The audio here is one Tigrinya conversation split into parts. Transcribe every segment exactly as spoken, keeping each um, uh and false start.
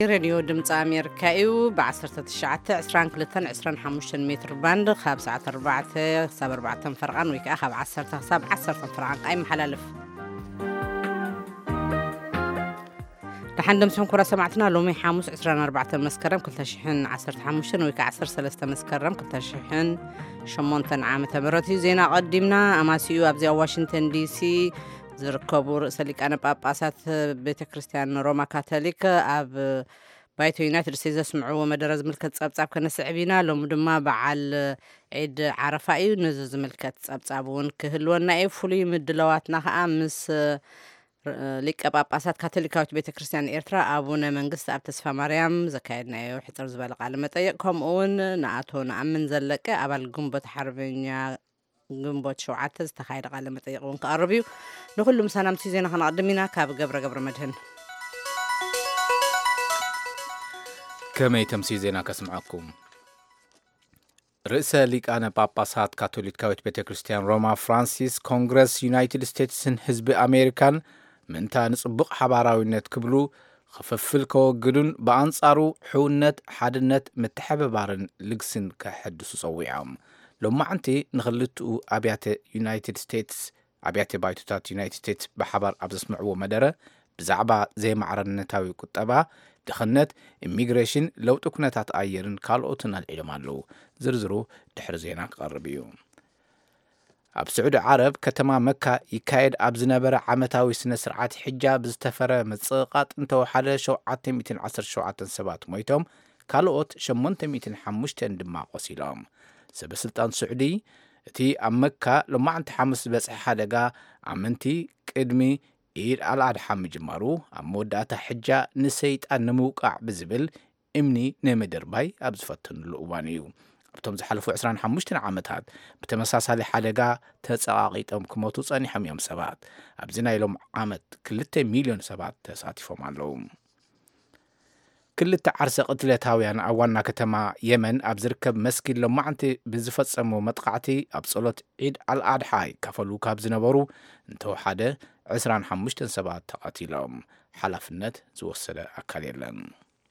راديو دمت أمريكايو بعصرة الشعات عسران كلتن عسران حموشن متر باند خاب ساعة أربعة ساب أربعة فرقان ويك أخاب عصرة ساب عصرة فرقان قايم حلالف لحن دمتهم كرة سمعتنا لومي حاموس عسران أربعة مسكرم كلتا شحن عصرة حموشن ويك عصر سلسة مسكرم كلتا شحن شمونتن عام تمرتي زينا قدمنا أماسيو أبزي واشنطن دي سي زركبوا رئيس لكان باباسات بيت كريستيان روما كاثوليك اب بايت يونايتد ستيتس سمعوا مدرز ملكت صابصاب كنسعبينا لهم دما بعل عيد عرفاء نزز ملكت صابصابون كهلونا اي فولي مدلواتنا خامس ليك باباسات كاثوليكاوت بيت كريستيان ايرترا ابونا منغست اب تسفا مريم زكايدنا يحضر زبالق على مطيقكم اون ناتو نامن زلقه ابال جنبت حربኛ ግንቦት ሸውዓተ ዝተኻየደ ቃለ መጠይቅ እውን ክቐርብ እዩ ንኩሉም ሰላምቲ ዜና ክንቐድም ኢና ካብ ገብረ ገብረ መድህን ከመይ ተምሲ ዜና ከስምዓኩም ርእሰ ሊቃነ ጳጳሳት ካቶሊካዊት ቤተ ክርስቲያን ሮማ ፍራንሲስ ኮንግረስ ዩናይትድ ስቴትስን ህዝቢ ኣሜሪካን ምንታ ንጽቡቕ ሓባራዊነት ክብሉ ክፍፍል ከወግዱን ብኣንጻሩ ሕውነት ሓድነት ምትሕብባርን ልግስን ከሕድሱ ጸዊዖም لومعنت نخلطو أبيات يونايتد ستيتس أبيات بايتوتات يونايتد ستيتس بحبر أبزس معو مدرة بزعبا زي معرنتاوي كتابا دخلنت إميغريشن لو تكونتات آيرن كالوتنا العلمالو زرزرو دحر زينا قربيو أب سعود عرب كتما مكة يكايد أبزنبرة عمتاوي سنة سرعات حجاب بزتفرة متساقات انتو حالة شوعات ميتين عصر شوعات سبات مويتهم كالوت شمونت ميتين حموشتن دماغ وسيلهم سبسلطان سعودي تي أمكة لما أنت حمس بس حدقة عمنتي قدمي إير على عد حم جمارو أمودات حجة نسيت أن موقع بزبل إمني نمدر باي أبزفتن الأوانيو بتم زحلفو عسران حموشتن عامتات بتمساس هالي حدقة تساقيت أم كموتو صاني حميام سبات أبزنا يلوم عامت كلتا مليون سبات تساتفو معلوم كل التعرس قتلتاويان أولنا كتما يمن أبزركب مسكين لما أنت بزفتسمو متقعتي أبصلت عيد على الأضحى كفلو كابزنبرو انتو حدا عسران حمشتن سبات تقاتلهم حلفنت زوصل أكاليلن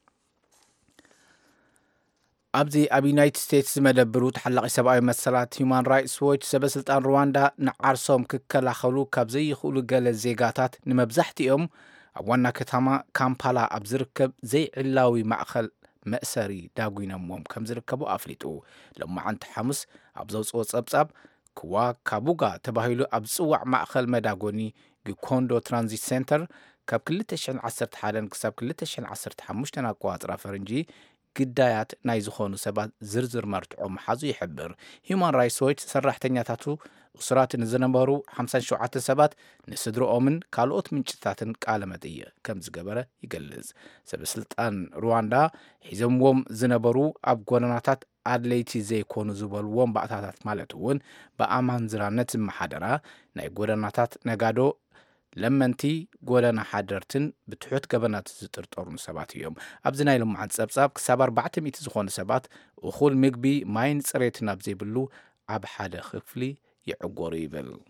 أبزي أبي يونايتد ستيتس مدبرو تحلق سبعي مسالات هيومان رايتس ووتش سبسلطان رواندا نعرسهم ككلا خلو كابزي يخولو قال الزيقاتات نمبزحتيهم أولنا كتما كامبالا أبزركب زي علاوي معخل مأسري داقوين أموم كم زركبو أفليتو لما عند حمس أبزوز أوز أبزاب كوا كابوغا تباهيلو أبزوع معخل مداقوني كوندو ترانزيت سنتر كاب كل تشعن عصرت حالا كساب كل تشعن عصرت حموشتنا كواترا فرنجي قدايات نايزخونو سبات زرزر مرتعو محازو يحبر هيومان رايتس ووتش سرحتنياتاتو أسرات نزنبارو حمسان شوعات سبات نسدرو أومن كالوت من جتاتن كالمدية كم زقبرة يقلز سبسلطان رواندا حزموم زنبارو أب قواناتات أدليتي زي كونو زبالوم بأتاتات مالتون بأمان زرانت محادرة ناي قواناتات نقادو لمنتي قولنا حادرتن بتحوت قبنات زترطورن سبات يوم أبزنا يلوم عن سبساب كسابر بعتمي تزخون سبات وخول مقبي ماين صريتنا بزيبلو عب حدا خفلي يعقوري بل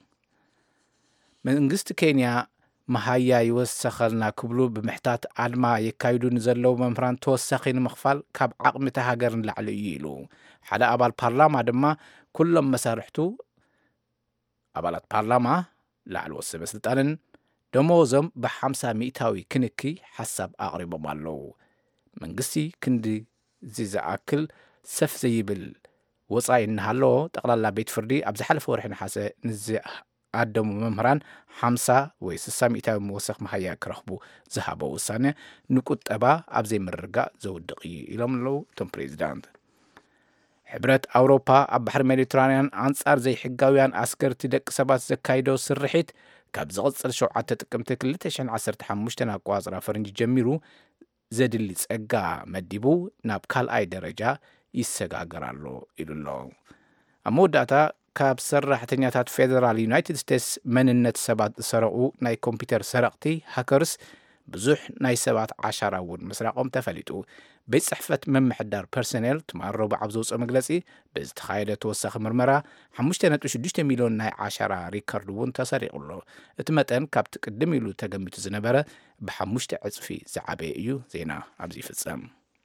منغست كينيا مهايا يوسخلنا كبلو بمحتات عالما يكايدو نزلو ممران توسخين مخفال كاب عقمتا هاقرن لعلو يلو حدا أبال بارلاما دما كلهم مسارحتو أبالات بارلاما لعلو السبسلطانن دموزم بحمسة مئتاوي كنكي حسب أغرب مالو منغسي كندي زيزا أكل سف زيبل وصاي نهالو تقلال بيت فردي أبزي حلف ورحنا حاسة نزي قدمو ممهران حمسة ويسسا مئتاوي موسخ مهيا كرخبو زهابو وصانة نكوت أبا أبزي مرقا زود دقي إلوم لو تم بريزيدانت حبرت أوروبا أب بحر ميديترانيان أنصار زي حقاويان أسكر تدك سبات زكايدو سرحيت كاب زغصر شوعات تقمت كلتشان عصرت حموشتنا قوازرا فرنج جميرو زد اللي تسقا مدبو ناب كال أي درجة يسقا قرالو إلو أمو داتا كاب سرحتنياتات فيدرال يونايتد ستيتس من النت سبات سرقو ناي كمبيوتر سرقتي هاكرز ብዙሕ ናይ ሰባት ዓሻራ እውን ምስራቆም ተፈሊጡ ቤት ጽሕፈት መምሕዳር ፐርሰኔል ትማረቡ ኣብ ዘውፅኦ መግለጺ ብዝተኻየደ ተወሳኺ ምርመራ ሓሙሽተ ነጥቢ ሽዱሽተ ሚልዮን ናይ ዓሻራ ሪከርድ እውን ተሰሪቑሎ እቲ መጠን ካብቲ ቅድም ኢሉ ተገሚቱ ዝነበረ ብሓሙሽተ ዕጽፊ ዝዓበየ እዩ። ዜና ኣብዚ ይፍጸም።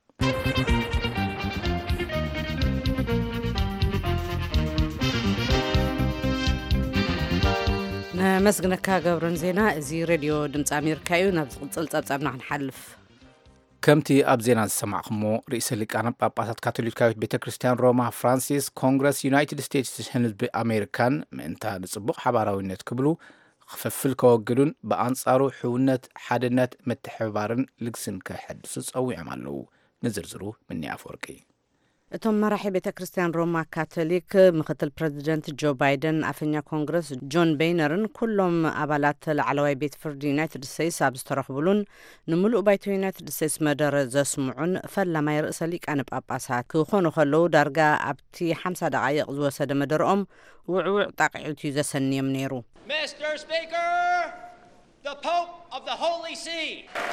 መስግነካ ገብረን ዜና እዚ ሬድዮ ድምፂ ኣሜሪካ እዩ። ናብ ዝቕጽል ጸብጻብና ክንሓልፍ ከምቲ ኣብ ዜና ዝሰማዕኹሞ ርእሰ ሊቃነ ጳጳሳት ካቶሊካዊት ቤተ ክርስቲያን ሮማ ፍራንሲስ ኮንግረስ ዩናይትድ ስቴትስ ህዝቢ ኣሜሪካን ምእንታ ንጽቡቕ ሓባራዊነት ክብሉ ክፍፍል ከወግዱን ብኣንጻሩ ሕውነት ሓድነት ምትሕብባርን ልግስን ከሕድሱ ጸዊዖም ኣለዉ። ንዝርዝሩ ምኒ ኣፈወርቂ እቶም መራሒ ቤተ ክርስቲያን ሮማ ካቶሊክ ምክትል ፕሬዚደንት ጆ ባይደን ኣፈኛ ኮንግረስ ጆን ቤይነርን ኩሎም ኣባላት ላዕለዋይ ቤት ፍርዲ ዩናይትድ ስቴትስ ኣብ ዝተረኽብሉን ንምሉእ ባይቶ ዩናይትድ ስቴትስ መደረ ዘስምዑን ፈላማይ ርእሰ ሊቃነ ጳጳሳት ክኾኑ ከለዉ ዳርጋ ኣብቲ ሓምሳ ደቓይቕ ዝወሰደ መደረኦም ውዕውዕ ጣቂዑት እዩ ዘሰንዮም ነይሩ። Mister Speaker, the Pope of the Holy See.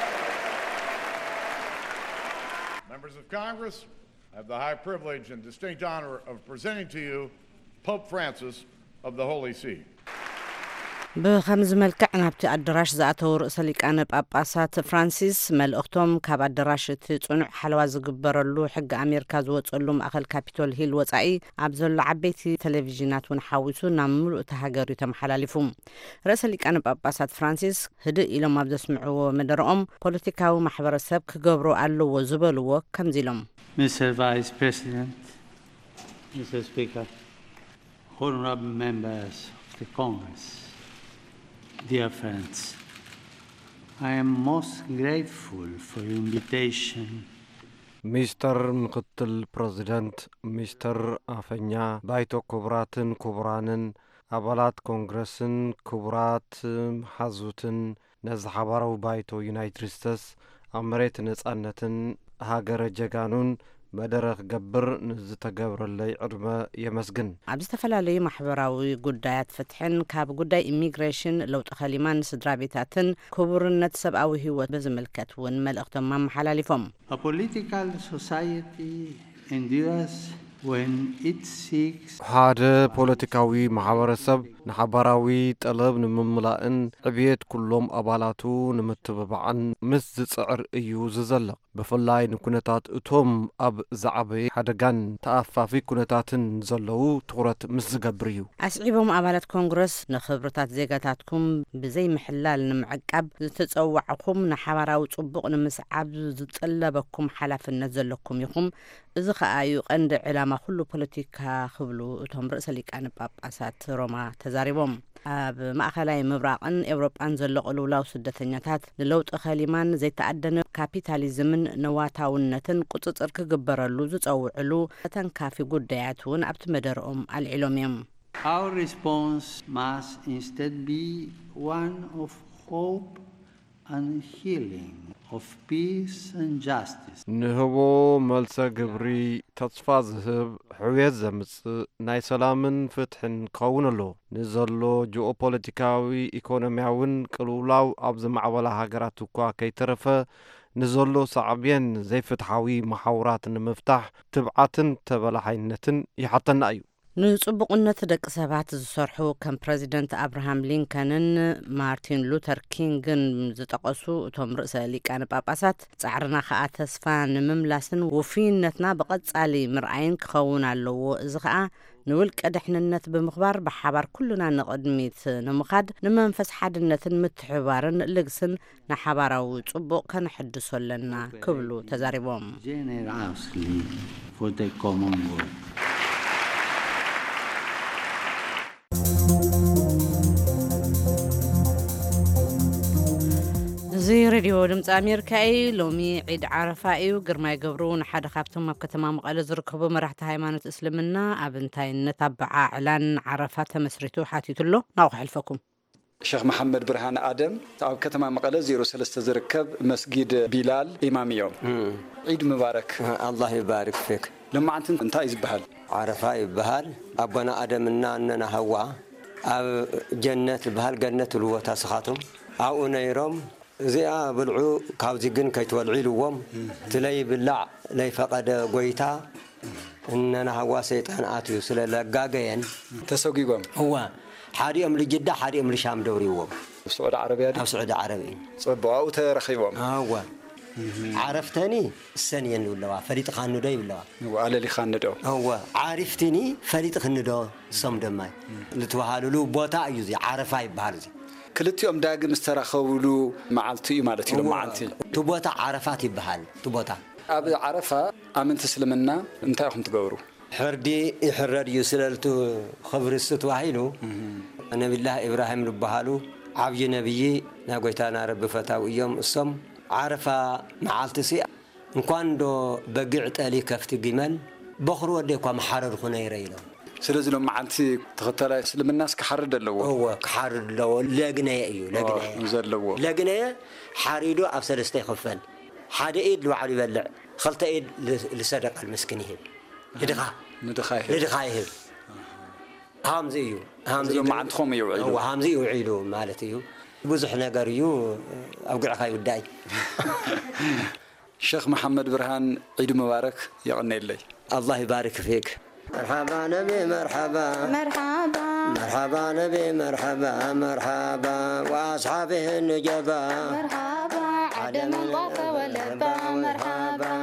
Members of Congress, I have the high privilege and distinct honor of presenting to you Pope Francis of the Holy See. ብኸምዚ መልክዕ ናብቲ ኣዳራሽ ዝኣተው ርእሰ ሊቃነ ጳጳሳት ፍራንሲስ መልእኽቶም ካብ ኣዳራሽ እቲ ጽኑዕ ሓለዋ ዝግበረሉ ሕጊ ኣሜሪካ ዝወጸሉ ማእኸል ካፒቶል ሂል ወጻኢ ኣብ ዘሎ ዓበይቲ ቴሌቪዥናት እውን ሓዊሱ ናብ ምሉእ እቲ ሃገር እዩ ተመሓላሊፉ። ርእሰ ሊቃነ ጳጳሳት ፍራንሲስ ህድእ ኢሎም ኣብ ዘስምዕዎ መደረኦም ፖለቲካዊ ማሕበረሰብ ክገብሮ ኣለዎ ዝበልዎ ከምዚ ኢሎም Mister Vice President, Mister Speaker, honorable members of the Congress, dear friends, I am most grateful for your invitation. Mister ምክትል ፕሬዚደንት ሚስተር ኣፈኛ ባይቶ ክቡራትን ክቡራንን ኣባላት ኮንግረስን ክቡራት ሓዙትን ነዚ ሓባራዊ ባይቶ ዩናይትድ ስቴትስ ኣብ መሬት ነጻነትን ሃገረ ጀጋኑን መደረ ክገብር ንዝተገብረለይ ዕድመ የመስግን። ኣብ ዝተፈላለዩ ማሕበራዊ ጉዳያት ፍትሕን ካብ ጉዳይ ኢሚግሬሽን ለውጢ ኸሊማን ስድራ ቤታትን ክቡርነት ሰብኣዊ ህይወት ብዝምልከት እውን መልእኽቶም ኣመሓላሊፎም A political society endures when it seeks ሓደ ፖለቲካዊ ማሕበረሰብ ንሓባራዊ ጠለብ ንምምላእን ዕብየት ኩሎም ኣባላቱ ንምትብባዕን ምስ ዝጽዕር እዩ ዝዘለቕ። ብፍላይ ንኩነታት እቶም ኣብ ዝዓበየ ሓደጋን ተኣፋፊ ኩነታትን ዘለዉ ትኩረት ምስ ዝገብር እዩ። ኣስዒቦም ኣባላት ኮንግረስ ንኽብርታት ዜጋታትኩም ብዘይ ምሕላል ንምዕቃብ ዝተጸዋዕኹም ንሓባራዊ ጽቡቕ ንምስዓብ ዝጸለበኩም ሓላፍነት ዘለኩም ኢኹም። እዚ ከዓ እዩ ቀንዲ ዕላማ ኩሉ ፖለቲካ ክብሉ እቶም ርእሰ ሊቃነ ጳጳሳት ሮማ ተዛሪቦም። ኣብ ማእኸላይ ምብራቕን ኤውሮጳን ዘሎ ቅልውላው ስደተኛታት ንለውጢ ኸሊማን ዘይተኣደነ ካፒታሊዝምን ነዋታውነትን ቁፅፅር ክግበረሉ ዝጸውዕሉ ተንካፊ ጉዳያት እውን ኣብቲ መደረኦም ኣልዒሎም እዮም። Our response must instead be one of hope and healing, of peace and justice. ንህቦ መልሰ ግብሪ ተስፋ ዝህብ ሕውየት ዘምጽእ ናይ ሰላምን ፍትሕን ክኸውን ኣሎ። ንዘሎ ጂኦፖለቲካዊ ኢኮኖሚያውን ቅልውላው ኣብ ዝማዕበላ ሃገራት እኳ ከይተረፈ ንዘሎ ሳዕብየን ዘይፍትሓዊ ማሕውራት ንምፍታሕ ትብዓትን ተበላሓይነትን ይሓተና እዩ። ንጽቡቕነት ደቂ ሰባት ዝሰርሑ ከም ፕሬዚደንት አብርሃም ሊንከንን ማርቲን ሉተር ኪንግን ዝጠቐሱ እቶም ርእሰ ሊቃነ ጳጳሳት ጻዕርና ከዓ ተስፋ ንምምላስን ውፍይነትና ብቐጻሊ ምርኣይን ክኸውን ኣለዎ። እዚ ከዓ ንውልቀ ድሕንነት ብምኽባር ብሓባር ኩሉና ንቕድሚት ንምኻድ ንመንፈስ ሓድነትን ምትሕባርን ልግስን ንሓባራዊ ጽቡቕ ከነሕድሶ ኣለና ክብሉ ተዛሪቦም generously for the common good. እዚ ሬድዮ ድምፂ ኣሜሪካ እዩ። ሎሚ ዒድ ዓረፋ እዩ። ግርማይ ገብሩ ንሓደ ካብቶም ኣብ ከተማ መቐለ ዝርከቡ መራሕቲ ሃይማኖት እስልምና ኣብ እንታይነት ኣበዓዕላን ዓረፋ ተመስሪቱ ሓቲቱሎ ናብኡ ክሕልፈኩም። ሼክ መሐመድ ብርሃን አደም ኣብ ከተማ መቐለ ዜሮ ሰለስተ ዝርከብ መስጊድ ቢላል ኢማም እዮም። ዒድ ሙባረክ። الله يبارك فيك። لمعنت እንታይ ይባሃል? عرفة ይባሃል። አቦና አደምና እነና ሐዋ ኣብ ጀነት ይባሃል። ገነት ልወታ ስኻቶም ኣብኡ ነይሮም زيا بلعو كاوزيجن كيتولعيلوهم تلي بلع لي فقد قويتا اننا هوا شيطان اتيو سلا لغاغين تسوقيهم هو حاريهم لجده حاريهم لشام دوريهم السعوديه العربيه او السعوديه العربيه صبوا ترخيبهم هو عرفتني السنين ولا فريق خاندو ولا وعلى اللي خاندو هو عرفتني فريق خاندو صمدماي لتوهالو له بوتا ايزي عرفا يبال كلتيوم داغ مسترخولو معلتي مالتي لو معلتي تبوتا عرفات يبال تبوتا اب عرفه امن تسلمنا انت راكم تغورو حردي يحرر يسللتو خبر استواهيلو انا بالله ابراهيم لبهالو عبي نبي ناغويتانا رب فتاو يوم الصم عرفه معلتسي انكان دو بقع طلي كفت جمل بخرو وديكو محرر خنيريلو سلازي لو معلتي تختار سلم الناس كحرد لو هو كحرد لو لاغنايه ايو لاغنايه زلو لاغنايه حريدو افسلسته يخفل حدا ايد لو علي يبلع خلت ايد لصدق المسكينين لدخا ندخاي لدخاي هامزيو هامزيو ما عندكم يوعيدو هو هامزيو يوعيدو مالتيو بزح نغريو اوقع خاي وداي الشيخ محمد برهان عيد مبارك يغني لي الله يبارك فيك مرحبا نبي مرحبا مرحبا مرحبا نبي مرحبا مرحبا واصحابه النجبا مرحبا عدم الضعف واللبا مرحبا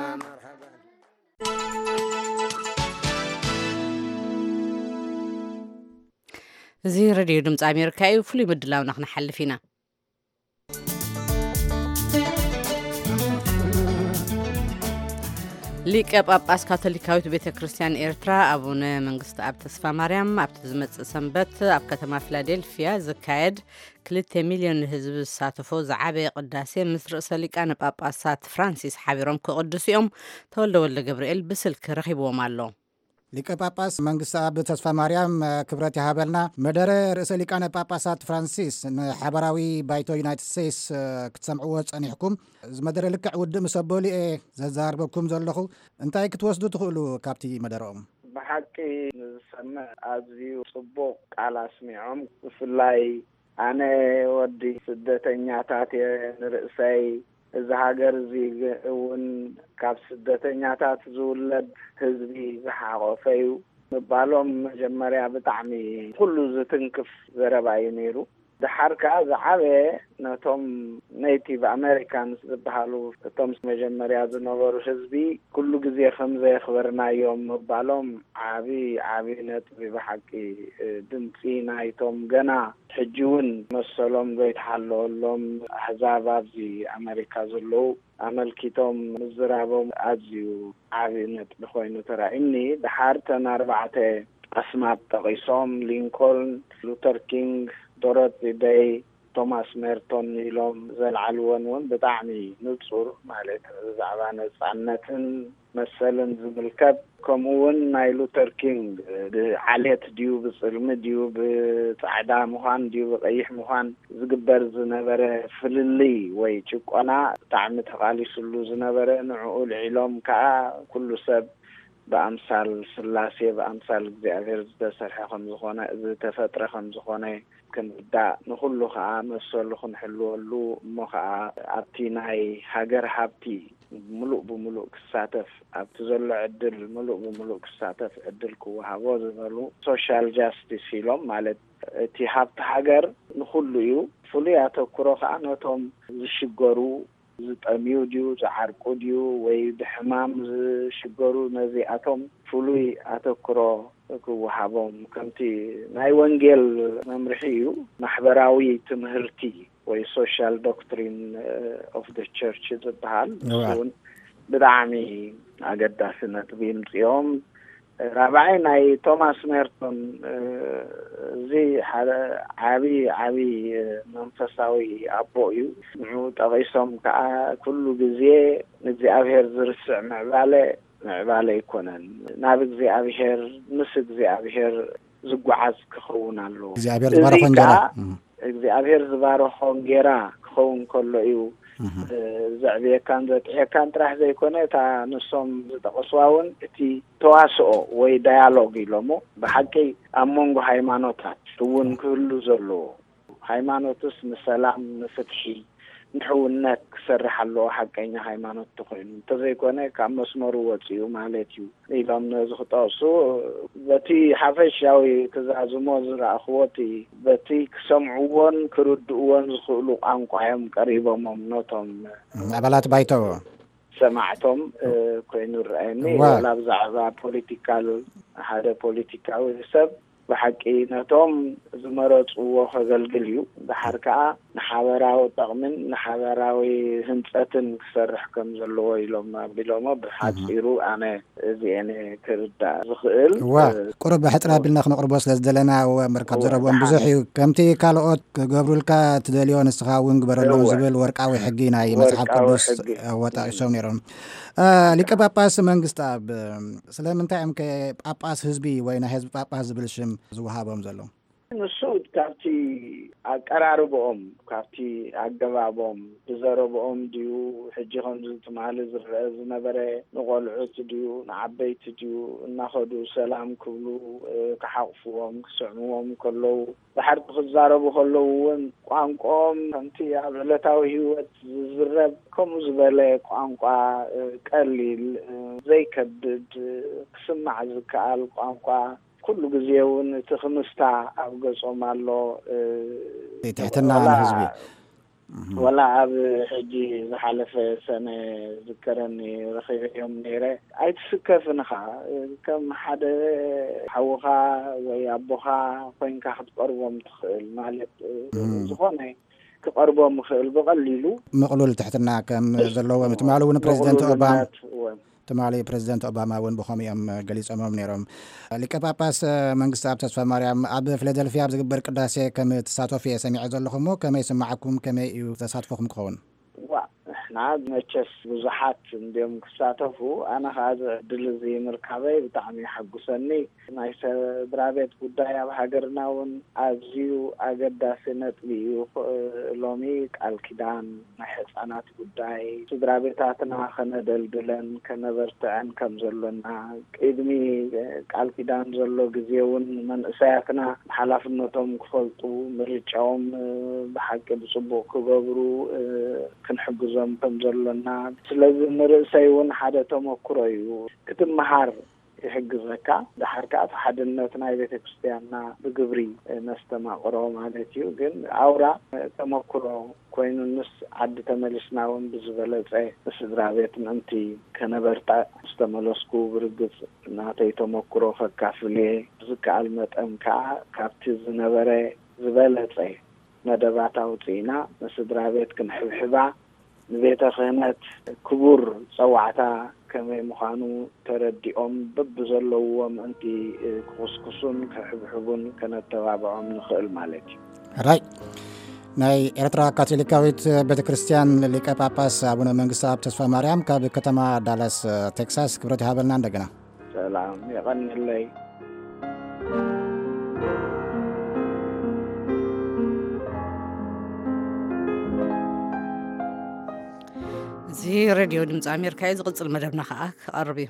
زي راديو دمص أمريكا يفلي مدلاو نحن حلفينا ليك أب أب أس كاثوليكاويت بيت كريستيان إيرترا أبونا منغست أب تسفى مريم أب تزمت سنبت أب كتما فلادلفيا زكايد كلتا مليون هزب ساتفو زعابي قداسي مصر أساليك أنا بأب أسات فرانسيس حابيروم كقدسيهم تولو ولا جبريل بسلك رخيبو مالو ሊቀ ጳጳስ መንግስት አብ ተስፋ ማርያም ክብረት ይሃበልና መደረ ርእሰ ሊቃነ ጳጳሳት ፍራንሲስ ንሓበራዊ ባይቶ ዩናይትድ ስቴትስ ክትሰምዕዎ ጸኒሕኩም ዝመደረ ልክዕ ውድእ ምስ ኣቦሊ እየ ዘዛርበኩም ዘለኹ እንታይ ክትወስዱ ትኽእሉ ካብቲ መደረኦም ብሓቂ ንዝሰምዕ ኣዝዩ ጽቡቕ ቃል ኣስሚዖም ብፍላይ ኣነ ወዲ ስደተኛታት ንርእሰይ እዚ ሃገር እዚ እውን ካብ ስደተኛታት ዝውለድ ህዝቢ ዝሓቆፈዩ ምባሎም መጀመርያ ብጣዕሚ ኩሉ ዝትንክፍ ዘረባ እዩ ነይሩ ድሓር ከዓ ዝዓበየ ነቶም ኔቲቭ ኣሜሪካንስ ዝበሃሉ እቶም መጀመርያ ዝነበሩ ህዝቢ ኩሉ ግዜ ከምዘ የኽበርናዮም ምባሎም ዓብዪ ዓብዪ ነጥቢ ብሓቂ ድምፂ ናይቶም ገና ሕጂ እውን መሰሎም ዘይተሓለወሎም ኣሕዛብ ኣብዚ ኣሜሪካ ዘለዉ ኣመልኪቶም ምዝራቦም ኣዝዩ ዓብዪ ነጥቢ ኮይኑ ተራእዩኒ ድሓር ተን ኣርባዕተ ኣስማት ጠቒሶም ሊንኮልን ሉተር ኪንግ ዶሮቲ ዴይ ቶማስ ሜርቶን ኢሎም ዘልዓልዎን እውን ብጣዕሚ ንጹር ማለት ብዛዕባ ነጻነትን መሰልን ዝምልከት ከምኡውን ናይ ሉተር ኪንግ ብዓልየት ድዩ ብጽልሚ ድዩ ብጻዕዳ ምዃን ድዩ ብቐይሕ ምዃን ዝግበር ዝነበረ ፍልልይ ወይ ጭቆና ብጣዕሚ ተቓሊሱሉ ዝነበረ ንዕኡ ልዒሎም ከዓ ኩሉ ሰብ በአምሳል ስላሴ በአምሳል እግዚአብሔር ዝተሰርሐ ከም ዝኾነ ዝተፈጥረ ከም ዝኾነ ክንዳ ንኹሉ ከዓ መሰሉ ክንሕልወሉ እሞ ከዓ ኣብቲ ናይ ሃገር ሃብቲ ሙሉእ ብሙሉእ ክሳተፍ ኣብቲ ዘሎ ዕድል ሙሉእ ብሙሉእ ክሳተፍ ዕድል ክወሃቦ ዝበሉ ሶሻል ጃስቲስ ኢሎም ማለት እቲ ሃብቲ ሃገር ንኹሉ እዩ ፍሉይ ኣተኩሮ ከዓ ነቶም ዝሽገሩ ዝጠምዩ ድዩ ዝዓርቁ ድዩ ወይ ብሕማም ዝሽገሩ ነዚኣቶም ፍሉይ ኣተኩሮ ክወሃቦም ከምቲ ናይ ወንጌል መምርሒ እዩ ማሕበራዊ ትምህርቲ ወይ ሶሻል ዶክትሪን ኦፍ ደ ቸርች ዝበሃል እውን ብጣዕሚ ኣገዳሲ ነጥቢ ምፅኦም ራብዓይ ናይ ቶማስ ሜርቶን እዚ ዓብዪ ዓብዪ መንፈሳዊ ኣቦ እዩ ንዑ ጠቒሶም ከዓ ኩሉ ግዜ ንእግዚአብሔር ዝርስዕ ምዕባለ ምዕባለ ይኮነን ናብ እግዚአብሔር ምስ እግዚአብሔር ዝጓዓዝ ክኸውን ኣለዎ እግዚአብሔር ዝባረኾ እንጀራ እግዚአብሔር ዝባረኾ እንጀራ ክኸውን ከሎ እዩ ዘዕብየካን ዘጥዕየካን ጥራሕ ዘይኮነ እታ ንሶም ዝጠቐስዋ እውን እቲ ተዋስኦ ወይ ዳያሎግ ኢሎሞ ብሓቂ ኣብ መንጎ ሃይማኖታት እውን ክህሉ ዘለዎ ሃይማኖትስ ንሰላም ንፍትሒ ንሕውነት ክሰርሕ ኣለዎ ሓቀኛ ሃይማኖት ተኮይኑ እንተዘይኮነ ካብ መስመሩ ወፂኡ ማለት እዩ ኢሎም ዝኽጠቕሱ በቲ ሓፈሻዊ ትእዛዝሞ ዝረኣኽቦቲ በቲ ክሰምዕዎን ክርድእዎን ዝኽእሉ ቋንቋ እዮም ቀሪቦሞም ነቶም ኣባላት ባይቶ ሰማዕቶም ኮይኑ ረአኒ ወላ ብዛዕባ ፖለቲካል ሓደ ፖለቲካዊ ሰብ ብሓቂ ነቶም ዝመረፅዎ ከገልግል እዩ ድሓር ከዓ ንሓበራዊ ጠቕምን ንሓበራዊ ህንፀትን ክሰርሕ ከም ዘለዎ ኢሎም ኣቢሎሞ ብሓፂሩ ኣነ እዚአነ ክርዳእ ዝኽእል ቁርብ ሕፅር ኣቢልና ክነቕርቦ ስለ ዝደለና ምርካብ ዘረብኦም ብዙሕ እዩ ከምቲ ካልኦት ክገብሩልካ ትደልዮ ንስኻ እውን ግበረሎም ዝብል ወርቃዊ ሕጊ ናይ መፅሓፍ ቅዱስ ወጣቂሶም ነይሮም ሊቀ ጳጳስ መንግስቲ ኣብ ስለምንታይ እዮም ጳጳስ ህዝቢ ወይ ናይ ህዝቢ ጳጳስ ዝብል ሽም ዝወሃቦም ዘሎ ንሱ ካብቲ ኣቀራርቦኦም ካብቲ ኣገባቦም ብዘረብኦም ድዩ ሕጂ ከምዚ ትማሊ ዝረአ ዝነበረ ንቆልዑት ድዩ ንዓበይቲ ድዩ እናኸዱ ሰላም ክብሉ ክሓቕፍዎም ክስዕምዎም ከለዉ ብሓርቲ ክዛረቡ ከለዉ እውን ቋንቋኦም ከምቲ ኣብ ዕለታዊ ህይወት ዝዝረብ ከምኡ ዝበለ ቋንቋ ቀሊል ዘይከብድ ክስማዕ ዝከኣል ቋንቋ ኩሉ ግዜ እውን እቲ ክምስታ ኣብ ገጾም ኣሎ ትሕትና ህዝቢ ወላ ኣብ ሕጂ ዝሓለፈ ሰነ ዝከረኒ ረኺበዮም ነይረ ኣይትስከፍንኻ ከም ሓደ ሓውኻ ወይ ኣቦኻ ኮይንካ ክትቀርቦም ትኽእል ማለት ዝኾነ ክቀርቦም ክእል ብቐሊሉ ምቕሉል ትሕትና ከም ዘለዎም ትማሉ እውን ፕሬዚደንት ኦባማ ትማሊ ፕሬዚደንት ኦባማ እውን ብኸምኡ እዮም ገሊፆሞም ነይሮም ሊቀ ጳጳስ መንግስቲ ኣብ ተስፋ ማርያም ኣብ ፊላደልፊያ ኣብ ዝግበር ቅዳሴ ከም ተሳተፉ እየ ሰሚዐ ዘለኹ እሞ ከመይ ስማዓኩም ከመይ እዩ ተሳትፎኩም ክኸውን ንሕና መቸስ ብዙሓት እንዲኦም ክሳተፉ ኣነ ከዓ ዝዕድል እዚ ምርካበይ ብጣዕሚ ይሐጉሰኒ ናይ ስድራ ቤት ጉዳይ ኣብ ሃገርና እውን ኣዝዩ ኣገዳሲ ነጥቢ እዩ ሎሚ ቃል ኪዳን ናይ ህፃናት ጉዳይ ስድራ ቤታትና ከነደልድለን ከነበርትዐን ከም ዘለና ቅድሚ ቃል ኪዳን ዘሎ ግዜ እውን መንእሰያትና ሓላፍነቶም ክፈልጡ ምርጫኦም ብሓቂ ብፅቡቅ ክገብሩ ክንሕግዞም ከም ዘለና ስለዚ ንርእሰይ እውን ሓደ ተመክሮ እዩ ክትመሃር ይሕግዘካ ድሓር ከዓ ሓድነት ናይ ቤተ ክርስቲያንና ብግብሪ ነስተማቕሮ ማለት እዩ ግን ኣውራ ተመክሮ ኮይኑ ንስ ዓዲ ተመሊስና እውን ብዝበለፀ ስድራ ቤት ምእንቲ ከነበርታ ዝተመለስኩ ብርግፅ ናተይ ተመክሮ ከካፍል ዝከኣል መጠን ከዓ ካብቲ ዝነበረ ዝበለፀ መደባት ኣውፂኢና ንስድራ ቤት ክንሕብሕባ ንቤተ ክህነት ክቡር ፀዋዕታ ከመይ ምዃኑ ተረዲኦም በብዘለዎም እንቲ ክኩስኩሱን ክሕብሕቡን ከነተባብዖም ንኽእል ማለት እዩ ራይ ናይ ኤርትራ ካቶሊካዊት ቤተ ክርስቲያን ሊቀ ጳጳስ አቡነ መንግስቲ ኣብ ተስፋ ማርያም ካብ ከተማ ዳላስ ቴክሳስ ክብረት ይሃበልና እንደገና ሰላም ይቀንለይ زي راديو دمز أمريكا يزغل المدبنا خاك قربي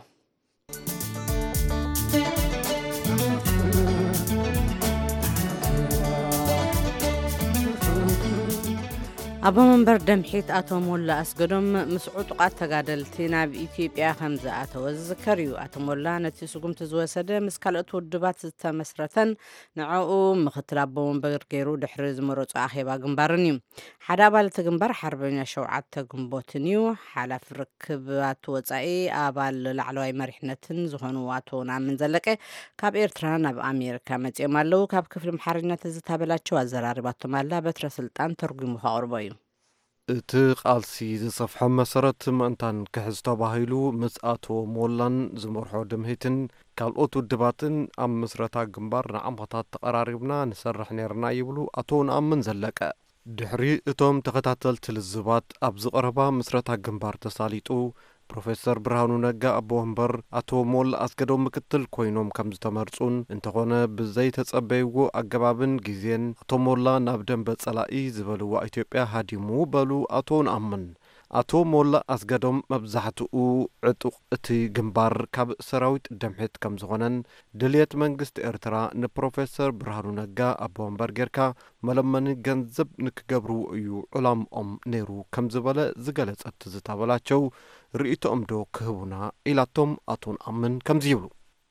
أبو منبر دمحيت أتوم ولا أسقدم مسعود قات تقادلتنا بإثيوبيا خمسة أتوز كريو أتوم ولا نتيسقم تزوسد مسكالة ودبات تمسرتن نعو مختلابو منبر جيرو دحرز مرات آخيبا جنبارنيو حدا بالتجنبر حربنا شوعات تجنبوتنيو حلف ركبات وزعي أبال العلوي مرحنتن زهنواتونا من ذلك كاب إيرتران بأمريكا متيمالو كاب كفر محرنة تزتابلات شو الزراربات مالا بترسلتان ترجمو خاربايو እቲ ቃልሲ ዝሰፍሖ መሰረት ምእንታን ክሕዝ ተባሂሉ ምስ ኣቶ ሞላን ዝመርሖ ድምሂትን ካልኦት ውድባትን ኣብ ምስረታ ግንባር ንዓመታት ተቀራሪብና ንሰርሕ ነርና ይብሉ ኣቶ ንኣምን ዘለቀ ድሕሪ እቶም ተኸታተልቲ ልዝባት ኣብ ዝቐረባ ምስረታ ግንባር ተሳሊጡ ፕሮፌሰር ብርሃኑ ነጋ ኣቦ ወንበር ኣቶ ሞላ ኣስገዶም ምክትል ኮይኖም ከም ዝተመርጹን እንተኾነ ብዘይ ተጸበይዎ ኣገባብን ጊዜን ኣቶ ሞላ ናብ ደንበ ጸላኢ ዝበልዋ ኢትዮጵያ ሃዲሙ በሉ ኣቶ ንኣምን ኣቶ ሞላ ኣስገዶም መብዛሕትኡ ዕጡቕ እቲ ግንባር ካብ ሰራዊት ደምሒት ከም ዝኾነን ድልየት መንግስቲ ኤርትራ ንፕሮፌሰር ብርሃኑ ነጋ ኣቦ ወንበር ጌርካ መለመኒ ገንዘብ ንክገብርዎ እዩ ዑላምኦም ነይሩ ከም ዝበለ ዝገለጸት ዝታበላቸው ርእይቶኦም ዶ ክህቡና ኢላቶም ኣቶ ነኣምን ከምዚ ይብሉ።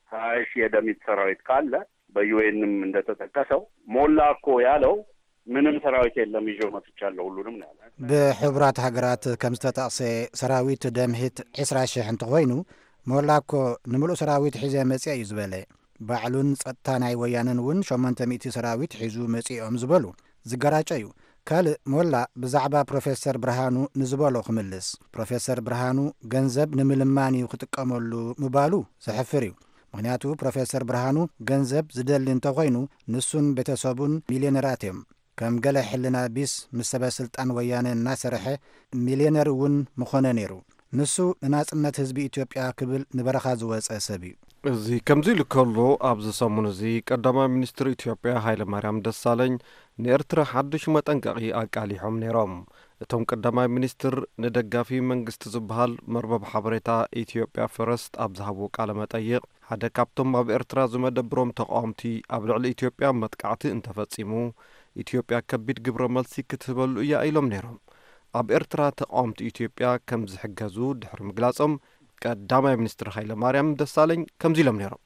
እሺ የደሚት ሰራዊት ካለ በዩኤንም እንደተጠቀሰው ሞላ እኮ ያለው ምንም ሰራዊት የለም ይዞ መጥቻለሁ ሁሉንም ነው ያለው። በሕቡራት ሀገራት ከም ዝተጠቕሰ ሰራዊት ደምሂት عشرين ሺህ እንተኾይኑ ሞላ እኮ ንምሉእ ሰራዊት ሒዘ መጽእ እዩ ዝበለ። ባዕሉን ጸጥታ ናይ ወያነን እውን ሸሞንተ ሚእቲ ሰራዊት ሒዙ መጽኦም ዝበሉ ዝገራጨ እዩ። ካልእ ሞላ ብዛዕባ ፕሮፌሰር ብርሃኑ ንዝበሎ ክምልስ ፕሮፌሰር ብርሃኑ ገንዘብ ንምልማን እዩ ክጥቀመሉ ምባሉ ዘሕፍር እዩ። ምክንያቱ ፕሮፌሰር ብርሃኑ ገንዘብ ዝደሊ እንተኾይኑ ንሱን ቤተሰቡን ሚልዮነራት እዮም። ከም ገለ ሕልና ቢስ ምስ ሰበ ስልጣን ወያነ እናሰርሐ ሚልዮነር እውን ምኾነ ነይሩ። ንሱ ንናጽነት ህዝቢ ኢትዮጵያ ክብል ንበረኻ ዝወፀ ሰብ እዩ። እዚ ከምዚ ኢሉ ከሎ ኣብዚ ሰሙን እዚ ቀዳማይ ሚኒስትር ኢትዮጵያ ሃይለማርያም ደሳለኝ ንኤርትራ ሓድሽ መጠንቀቒ ኣቃሊሖም ነይሮም። እቶም ቀዳማይ ሚኒስትር ንደጋፊ መንግስቲ ዝበሃል መርበብ ሓበሬታ ኢትዮጵያ ፈረስት ኣብ ዝሃብዎ ቃለ መጠይቕ ሓደ ካብቶም ኣብ ኤርትራ ዝመደብሮም ተቃዋምቲ ኣብ ልዕሊ ኢትዮጵያ መጥቃዕቲ እንተፈጺሙ ኢትዮጵያ ከቢድ ግብረ መልሲ ክትህበሉ እያ ኢሎም ነይሮም። ኣብ ኤርትራ ተቃዋምቲ ኢትዮጵያ ከም ዝሕገዙ ድሕሪ ምግላጾም ቀዳማይ ሚኒስትር ሃይለማርያም ደሳለኝ ከምዚ ኢሎም ነይሮም።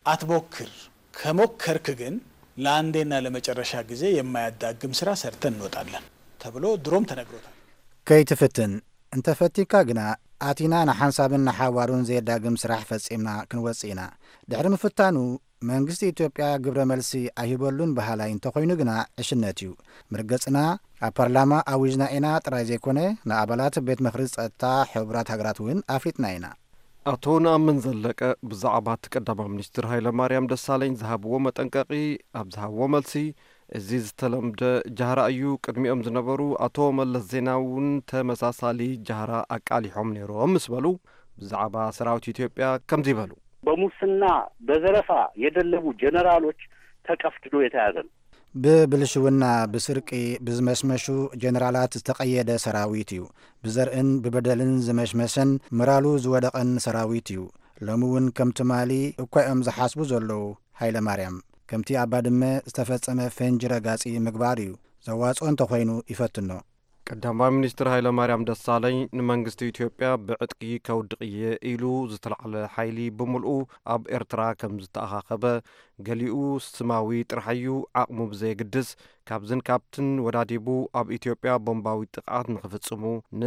አትሞክር ከሞከርክ ግን ለአንዴና ለመጨረሻ ጊዜ የማያዳግም ስራ ሰርተን እንወጣለን ተብሎ ድሮም ተነግሮታል። ከይትፍትን እንተፈቲካ ግና አቲና ንሓንሳብን ንሓዋሩን ዘየዳግም ስራሕ ፈጺምና ክንወጽኢና ድሕሪ ምፍታኑ መንግስቲ ኢትዮጵያ ግብረ መልሲ ኣይበሉን ባህላይ እንተኾይኑ ግና ዕሽነት እዩ። ምርገጽና ኣብ ፓርላማ ኣዊጅና ኢና ጥራይ ዘይኮነ ንኣባላት ቤት ምክሪ ጸጥታ ሕቡራት ሃገራት እውን ኣፍሊጥና ኢና። ኣቶ ነኣምን ዘለቀ ብዛዕባ ቀዳማይ ሚኒስትር ሃይለማርያም ደሳለኝ ዝሃብዎ መጠንቀቒ ኣብ ዝሃብዎ መልሲ እዚ ዝተለምደ ጃህራ እዩ። ቅድሚኦም ዝነበሩ ኣቶ መለስ ዜናውን ተመሳሳሊ ጃህራ ኣቃሊሖም ነይሮም ምስ በሉ ብዛዕባ ሰራዊት ኢትዮጵያ ከምዚ ይበሉ። በሙስና በዘረፋ የደለቡ ጀነራሎች ተቀፍድዶ የተያዘ ነው። ብብልሽውና ብስርቂ ብዝመሽመሹ ጀነራላት ዝተቀየደ ሰራዊት እዩ። ብዘርእን ብበደልን ዝመሽመሰን ምራሉ ዝወደቐን ሰራዊት እዩ። ሎሚ እውን ከምቲ ማሊ እኳኦም ዝሓስቡ ዘለዉ ሃይለማርያም ከምቲ ኣባድመ ዝተፈጸመ ፈንጂ ረጋጺ ምግባር እዩ። ዘዋጽኦ እንተኾይኑ ይፈትኖ። ቀዳማይ ሚኒስትር ሃይለማርያም ደሳለኝ ንመንግስቲ ኢትዮጵያ ብዕጥቂ ከውድቕየ ኢሉ ዝተለዓለ ሓይሊ ብምልኡ ኣብ ኤርትራ ከም ዝተኣኻኸበ ገሊኡ ስማዊ ጥርሓዩ ዓቕሙ ብዘይግድስ ካብዝን ካብትን ወዳዲቡ ኣብ ኢትዮጵያ ቦምባዊ ጥቃት ንኽፍጽሙ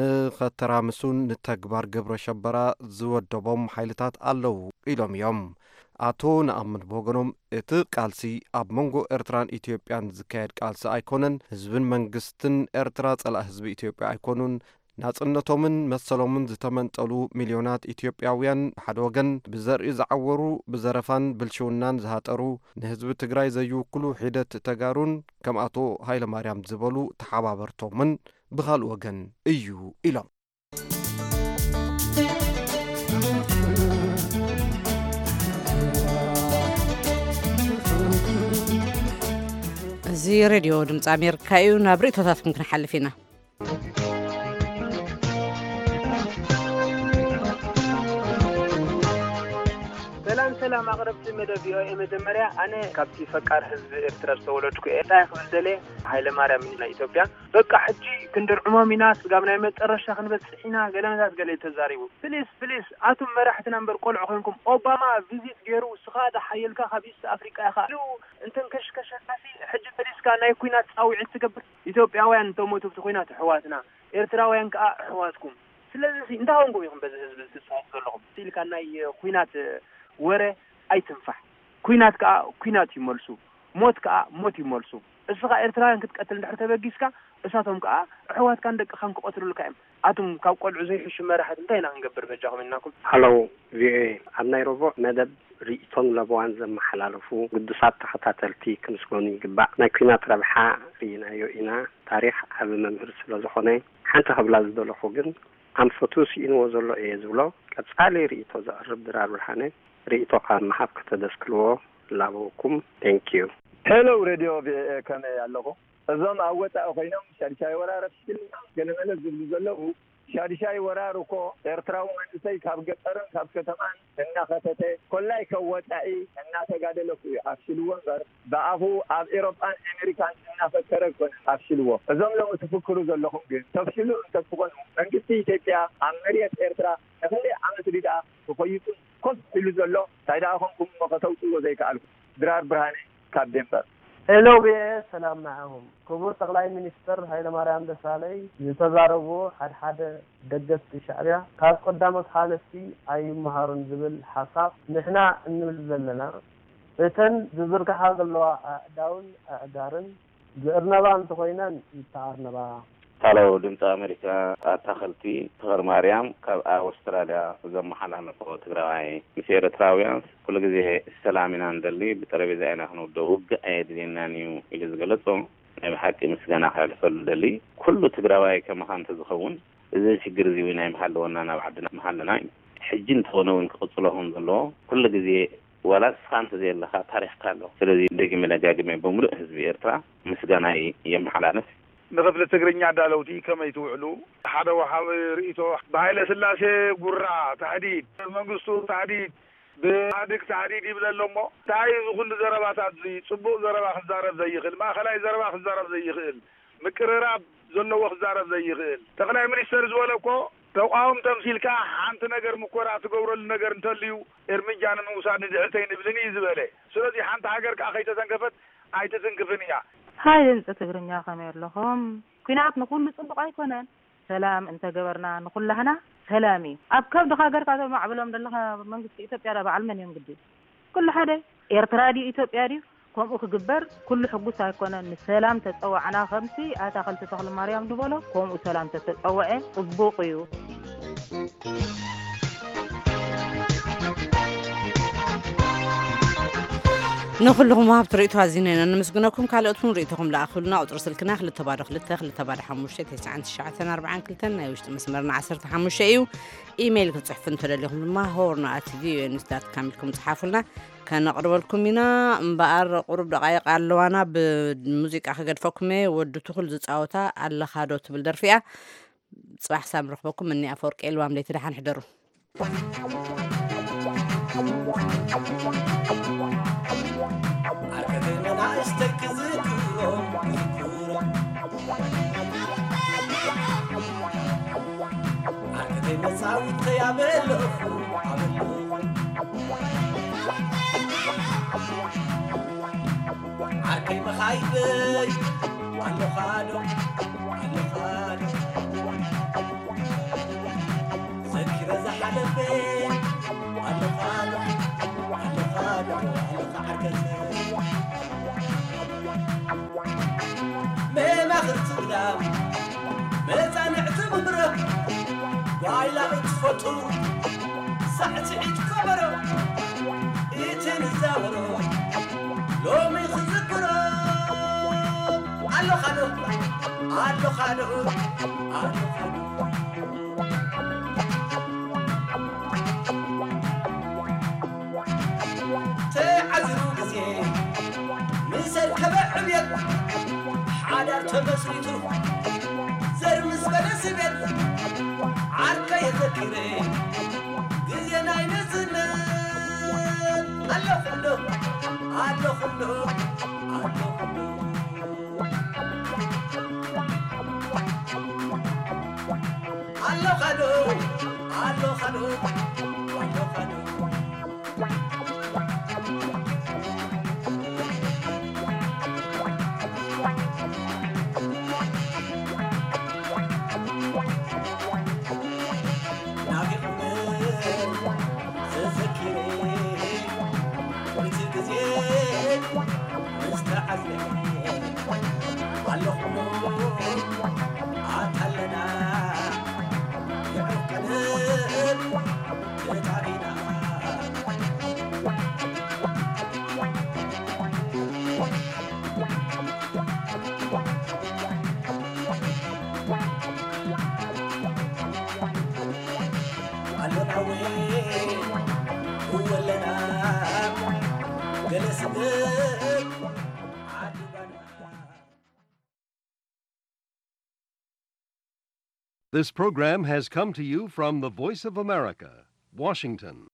ንኸተራምሱን ንተግባር ግብረ ሸበራ ዝወደቦም ሓይልታት ኣለዉ ኢሎም እዮም። ኣቶ ነኣምን ብወገኖም እቲ ቃልሲ ኣብ መንጎ ኤርትራን ኢትዮጵያን ዝካየድ ቃልሲ ኣይኮነን። ህዝብን መንግስትን ኤርትራ ጸላእ ህዝቢ ኢትዮጵያ ኣይኮኑን። ናጽነቶምን መሰሎምን ዝተመንጠሉ ሚልዮናት ኢትዮጵያውያን ሓደ ወገን ብዘርኢ ዝዓወሩ ብዘረፋን ብልሽውናን ዝሃጠሩ ንህዝቢ ትግራይ ዘይውክሉ ሒደት ተጋሩን ከም ኣቶ ሃይለማርያም ዝበሉ ተሓባበርቶምን ብኻልእ ወገን እዩ ኢሎም። እዚ ሬድዮ ድምፂ ኣሜሪካ እዩ። ናብ ርእቶታትኩም ክንሓልፍ ኢና። ሰላም ሰላም ኣቕረብቲ መደብ ቪኦኤ መጀመርያ ኣነ ካብቲ ፈቃር ህዝቢ ኤርትራ ዝተወለድኩ እየ። እንታይ ክብል ደለ ሃይለማርያም ናይ ኢትዮጵያ በቃ ሕጂ ክንድርዕሞም ኢና ስጋብ ናይ መጨረሻ ክንበፅሕ ኢና ገለመታት ገለ ተዛሪቡ ፕሊስ ፕሊስ ኣቱም መራሕትና እምበር ቆልዑ ኮይንኩም ኦባማ ቪዚት ገይሩ ስኻዳ ሓየልካ ካብ ኢስት ኣፍሪቃ ኢኻ ሉ እንተን ከሽከሸካሲ ሕጂ ፕሊስካ ናይ ኩናት ፃውዒት ትገብር ኢትዮጵያውያን ተሞቱ ብቲ ኩናት ኣሕዋትና ኤርትራውያን ከዓ ኣሕዋትኩም ስለዚ እንዳሆንኩም ኢኹም በዚ ህዝቢ ዝትሳተፉ ዘለኹም ሲልካ ናይ ኩናት ወረ ኣይትንፋሕ ኩናት ከዓ ኩናት ይመልሱ ሞት ከዓ ሞት ይመልሱ እስኻ ኤርትራውያን ክትቀትል እንድሕር ተበጊስካ እሳቶም ከዓ ኣሕዋትካን ደቅኻን ክቆትሉልካ እዮም ኣቱም ካብ ቆልዑ ዘይሕሹ መራሕት እንታይ ኢና ክንገብር በጃኹም ኢልናኩም። ሃሎ ቪኦኤ ኣብ ናይ ረቡዕ መደብ ርእቶን ለበዋን ዘመሓላለፉ ቅዱሳት ተኸታተልቲ ክንስጎኑ ይግባእ። ናይ ኩናት ረብሓ ርኢናዮ ኢና ታሪክ ዓብ መምህር ስለ ዝኾነ ሓንቲ ክብላ ዝደለኹ ግን ኣንፈቱ ስኢንዎ ዘሎ እየ ዝብሎ ቀጻሊ ርእቶ ዘቕርብ ድራር ብርሃነ ርእቶ ካብ መሓብ ከተደስክልዎ ላበኩም ቴንኪዩ። ሄሎ ሬድዮ ቪኦኤ ከመይ ኣለኹ? እዞም ኣብ ወፃኢ ኮይኖም ሻድሻይ ወራረት ስልና ገለመለ ዝብሉ ዘለዉ ሻዲሻይ ወራሩኮ ኤርትራው መንሰይ ካብ ገጠርን ካብ ከተማን እና ከተተ ኮላይ ከወጣኢ እና ተጋደለኩ አፍሽልዎ ነበር በአፉ ኣብ ኤሮፓን አሜሪካን እና ፈከረ ኮን አፍሽልዎ እዞም ለው ተፈክሩ ዘለኹም ግን ተፍሽሉ ተፈኮኑ መንግስቲ ኢትዮጵያ አመሪያት ኤርትራ እخلي ዓመት ሊዳ ተቆይቱ ኮስ ኢሉ ዘሎ ታይዳኹም መከተውጡ ወዘይካል ድራር ብርሃኔ ካብ ደንበር ሄሎ ቤ ሰላም معهم ክቡር ጠቅላይ ሚኒስትር ኃይለ ማርያም ደሳለኝ ዝተዛረቡ ሓደ ሓደ ደገፍቲ ሻዕብያ ካብ ቀዳሞት ሓለፍቲ ኣይመሃሩን ዝብል ሓሳብ ንሕና እንብል ዘለና እተን ዝዝርግሓ ዘለዋ ኣእዳውን ኣእጋርን ዝእርነባ እንተኮይነን ይተኣርነባ ታለው ድምፂ አሜሪካ አታኸልቲ ተኸር ማርያም ካብ አውስትራሊያ ዘመሓላለፎ ትግራዋይ ምስ ኤርትራውያን ኩሉ ግዜ ሰላሚና እንደሊ ብጠረጴዛ ኢና ክንውደው ውግእ ኣየድልየናንዩ ኢሉ ዝገለፆም ናይ ብሓቂ ምስጋና ከሕልፈሉ ደሊ ኩሉ ትግራዋይ ከመኻን ተዝኸውን እዚ ሽግር እዚ ናይ መሃለወና ናብ ዓድና መሃለና እዩ ሕጂ እንተኾነ እውን ክቕፅለኹም ዘለዎ ኩሉ ግዜ ወላ ስኻንተ ዘየለኻ ታሪኽካ ኣሎ ስለዚ ደጊመ ደጋግመ በሙሉእ ህዝቢ ኤርትራ ምስጋና የመሓላለፍ نغفل تجرني عدالوتي كما يتوعلو حدا وحاو رئيسو بهايلة سلاسة قرى تحديد منقصو تحديد بهادك تحديد يبلا لهم تعيز كل زربات زي صبو زربات زرب زي خل ما خلاي زربات زرب زي خل مكرراب زلوا زرب زي خل تقلع منستر زولكو توقعهم تمثيل كا حانت نجر مكورات قبر النجر نتليو ارمجان موسى ندعتين بلني زبالة سلسي حانت حجر كأخي تسنقفت أي تسنقفنيا هاي انت تقرنيا خمير لهم كنات نقول نصدق ايكونن سلام انت جبرنا نقول لهنا سلامي ابكب دخاجر كذا معبلهم دلها منجس ايثيوبيا بعلمن يوم جديد كل حدا ايرترادي ايثيوبيا دي كم اخ جبر كل حقوق ايكونن سلام تتطوعنا خمسي اتا خلت تخل مريم دبلو كم سلام تتطوعي طبوقيو نخلهم ما بطريقتها زينين أنا مسجناكم كالأطفال ريتهم لأخذنا أطرس الكناخ للتبارك للتخ للتبارك حموشة تسعة الشعثنا أربعين كلتنا يوشت مسمرنا عشرة حموشة إيو إيميل كتصحفن تلاليهم ما هورنا أتفيو نستات كاملكم تصحفلنا كان أقرب لكم منا مبقر قرب دقائق علوانا بالموسيقى أخذ فوكمي ودو تخل زيت أوتا على خادوت بالدرفية صباح سام رخبكم مني أفورك إلوام ليتي رح نحضره مساويت يا بلو عركي مخايبي علو خالو علو خالو ذكر زحلبي علو خالو علو خالو علو عركتي ما مخرت قدام ما زنعت مبرك وعلى اتفتو ساعتي عيد كبرو ايتن الزاورو لومي خذكرو علو خالو علو خالو علو خالو تعزرو قزين مسل كبعبيت حادر تبسريتو زرمس بلسبيت عركة يذكرين قزينا ينزلنا الله خلو الله خلو الله خلو الله خلو الله خلو الله خلو هو لنا جلس This program has come to you from the Voice of America, Washington.